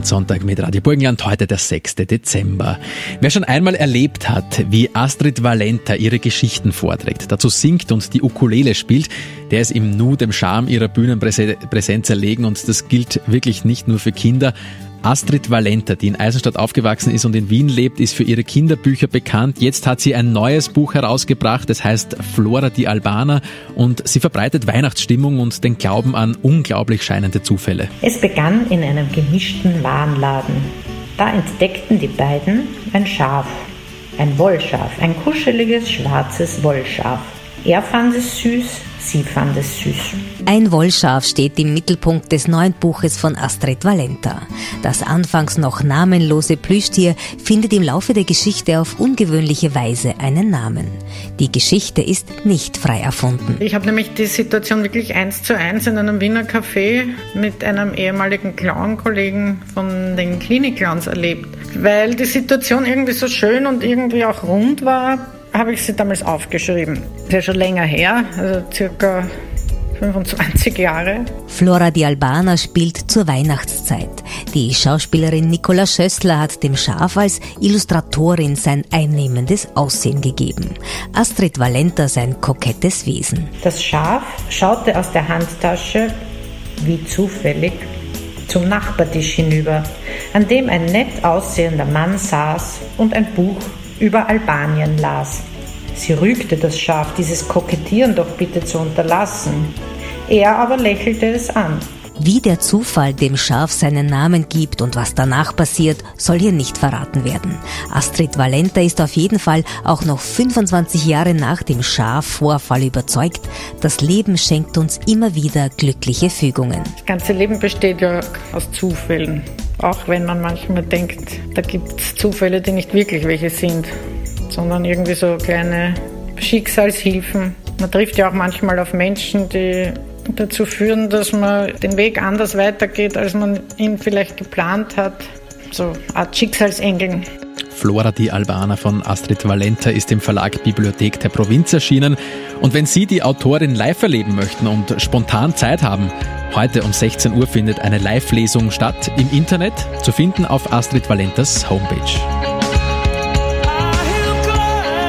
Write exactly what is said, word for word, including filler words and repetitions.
Adventssonntag mit Radio Burgenland, heute der sechster Dezember. Wer schon einmal erlebt hat, wie Astrid Valenta ihre Geschichten vorträgt, dazu singt und die Ukulele spielt, der ist im Nu dem Charme ihrer Bühnenpräsenz erlegen, und das gilt wirklich nicht nur für Kinder. Astrid Valenta, die in Eisenstadt aufgewachsen ist und in Wien lebt, ist für ihre Kinderbücher bekannt. Jetzt hat sie ein neues Buch herausgebracht, das heißt Flora di Albana, und sie verbreitet Weihnachtsstimmung und den Glauben an unglaublich scheinende Zufälle. Es begann in einem gemischten Warenladen. Da entdeckten die beiden ein Schaf, ein Wollschaf, ein kuscheliges schwarzes Wollschaf. Er fand es süß, sie fand es süß. Ein Wollschaf steht im Mittelpunkt des neuen Buches von Astrid Valenta. Das anfangs noch namenlose Plüschtier findet im Laufe der Geschichte auf ungewöhnliche Weise einen Namen. Die Geschichte ist nicht frei erfunden. Ich habe nämlich die Situation wirklich eins zu eins in einem Wiener Café mit einem ehemaligen Clown-Kollegen von den Klinik-Clowns erlebt. Weil die Situation irgendwie so schön und irgendwie auch rund war, habe ich sie damals aufgeschrieben. Das ist ja schon länger her, also circa fünfundzwanzig Jahre. Flora di Albana spielt zur Weihnachtszeit. Die Schauspielerin Nicola Schössler hat dem Schaf als Illustratorin sein einnehmendes Aussehen gegeben. Astrid Valenta sein kokettes Wesen. Das Schaf schaute aus der Handtasche, wie zufällig, zum Nachbartisch hinüber, an dem ein nett aussehender Mann saß und ein Buch über Albanien las. Sie rügte das Schaf, dieses Kokettieren doch bitte zu unterlassen. Er aber lächelte es an. Wie der Zufall dem Schaf seinen Namen gibt und was danach passiert, soll hier nicht verraten werden. Astrid Valenta ist auf jeden Fall auch noch fünfundzwanzig Jahre nach dem Schafvorfall überzeugt, das Leben schenkt uns immer wieder glückliche Fügungen. Das ganze Leben besteht ja aus Zufällen. Auch wenn man manchmal denkt, da gibt es Zufälle, die nicht wirklich welche sind, sondern irgendwie so kleine Schicksalshilfen. Man trifft ja auch manchmal auf Menschen, die dazu führen, dass man den Weg anders weitergeht, als man ihn vielleicht geplant hat. So eine Art Schicksalsengeln. Flora di Albana von Astrid Valenta ist im Verlag Bibliothek der Provinz erschienen. Und wenn Sie die Autorin live erleben möchten und spontan Zeit haben, heute um sechzehn Uhr findet eine Live-Lesung statt im Internet, zu finden auf Astrid Valentas Homepage.